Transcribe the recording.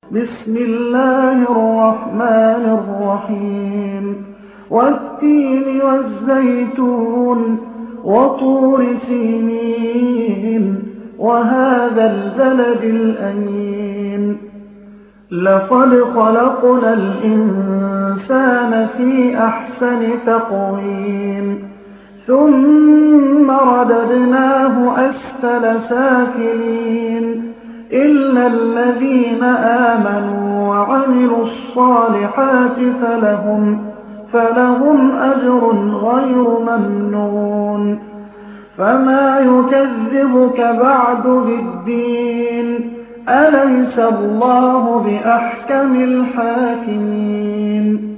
بسم الله الرحمن الرحيم والتين والزيتون وطور سينين وهذا البلد الأمين لقد خلقنا الإنسان في أحسن تقويم ثم رددناه أسفل سافلين إلا الذين آمنوا وعملوا الصالحات فلهم أجر غير ممنون فما يكذبك بعد بالدين أليس الله بأحكم الحاكمين